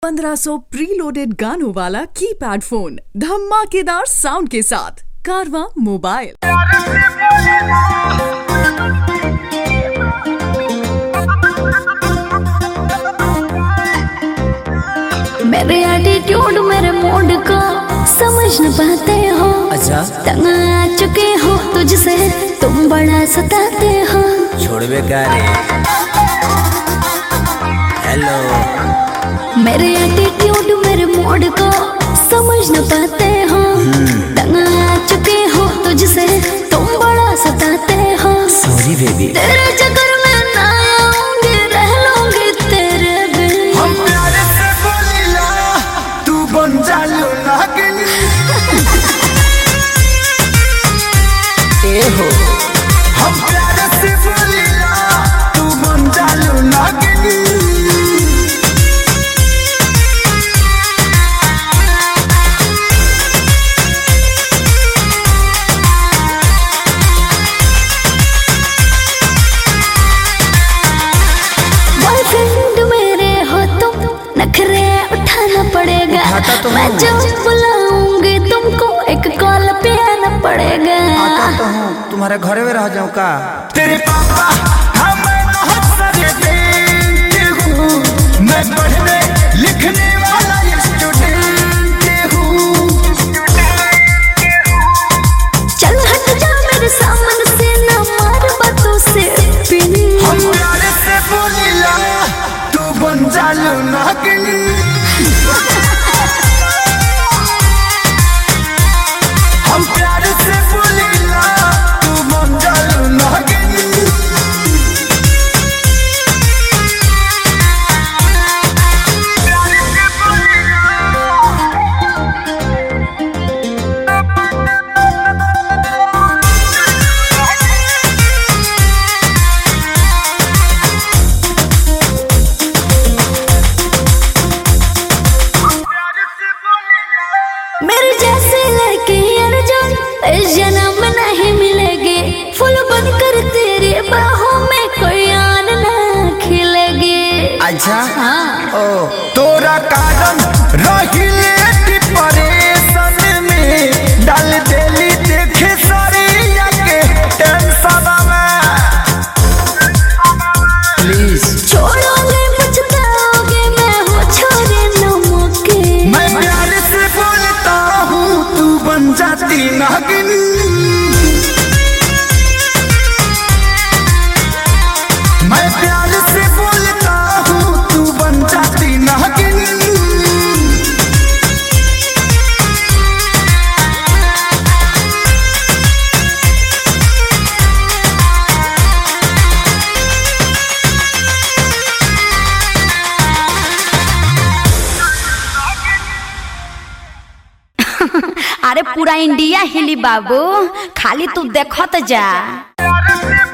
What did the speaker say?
1500 preloaded गानों वाला keypad phone धमाकेदार साउंड के साथ कारवा मोबाइल। मेरे एटीट्यूड मेरे मूड को समझ न पाते हो। अच्छा तंग आ चुके हो तुझसे, तुम बड़ा सताते हो। छोड़ बेकार हेलो। मेरे एटीट्यूड मेरे मूड को समझ न पाते हो। तंग आ चुके हो तुझसे, तुम बड़ा सताते हो। सॉरी बेबी, तेरे चक्कर में ना आऊंगी, रह लूंगी तेरे बिन। हम प्यार से बोलिला, तू बन जालू नागिन। ए हो हम प्यार से बोलिला, तू बन जालू नागिन। नखरे उठाना पड़ेगा, तो मैं जब बुलाऊंगी तुमको एक कॉल पे आना पड़ेगा। आता तो हूँ, तुम्हारे घर में रह जाऊँ का? तेरे पापा हमें बहुत सारे देते हूँ, मैं पढ़ने लिखने वाला स्टूडेंट हूँ। चल हट जा मेरे सामने से, ना मार बातों से पिन। हम प्यार से बोलिला, तू बन जालू नागिन। हम प्यार से बोलिला, तू बन जालू नागिन। मेरे जैसे लड़के अर्जुन इस जन्म में नहीं मिलेगी। फूल बनकर तेरे बाहों में कोई आन ना खिलेगी। अच्छा हाँ। ओ तोरा कारण रहिले डिप्रेशन में, डाल देली देखे सरिया के टेंशन में। प्लीज छोड़ोगे पछताओगे, मैं हूँ छोरे नमक के। मैं प्यार से बोलता हूँ, तू बन जाती नागिन। मैं प्यार से बोलता हूँ, तू बन जाती नागिन। अरे पूरा इंडिया हिली बाबू, खाली तू देखत जा।